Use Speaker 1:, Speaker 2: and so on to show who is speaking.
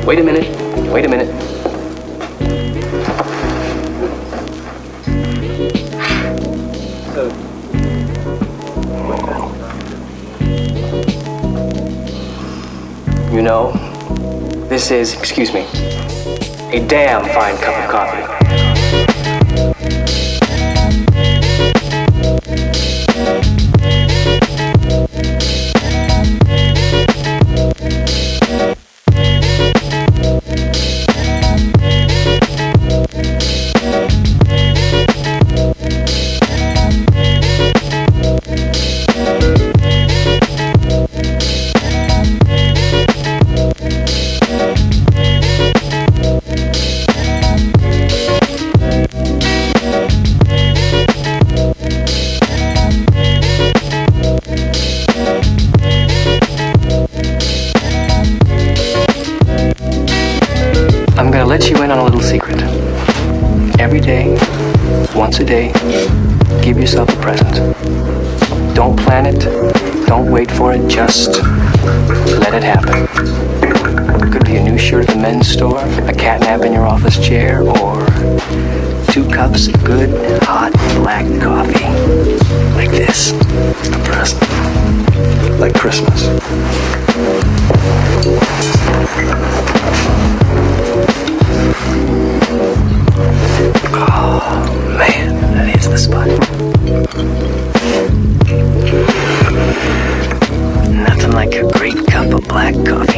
Speaker 1: Wait a minute. Wait a minute. You know, this is, excuse me, a damn fine cup of coffee. I'm gonna let you in on a little secret. Every day, once a day, give yourself a present. Don't plan it, don't wait for it, just let it happen. Could be a new shirt at the men's store, a cat nap in your office chair, or 2 cups of good, hot, black coffee. Like this. A present. Like Christmas. Oh, man, that is the spot. Nothing like a great cup of black coffee.